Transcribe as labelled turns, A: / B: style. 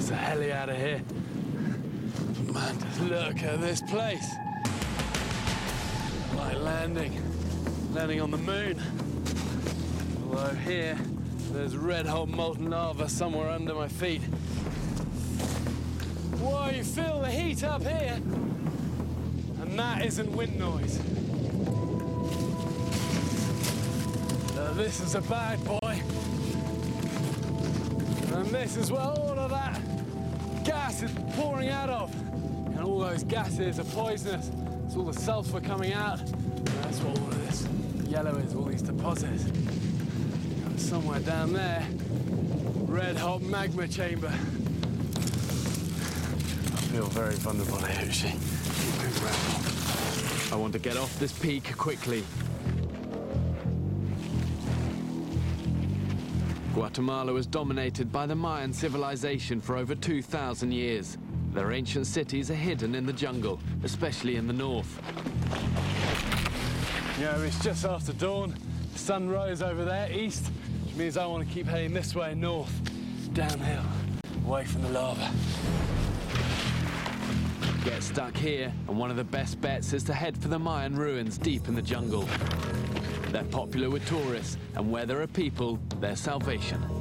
A: the heli out of here. Man, just look at this place. Like landing on the moon. Although here, there's red-hot molten lava somewhere under my feet. Whoa, you feel the heat up here? And that isn't wind noise. This is a bad boy. And this is where all of that gas is pouring out of. And all those gases are poisonous. It's all the sulfur coming out. And that's what all of this yellow is, all these deposits. And somewhere down there, red-hot magma chamber. I feel very vulnerable here, Ushi. Keep moving around. I want to get off this peak quickly. Guatemala was dominated by the Mayan civilization for over 2,000 years. Their ancient cities are hidden in the jungle, especially in the north. You know, it's just after dawn. The sun rose over there, east, which means I want to keep heading this way, north, downhill, away from the lava. Get stuck here, and one of the best bets is to head for the Mayan ruins deep in the jungle. They're popular with tourists, and where there are people, there's salvation.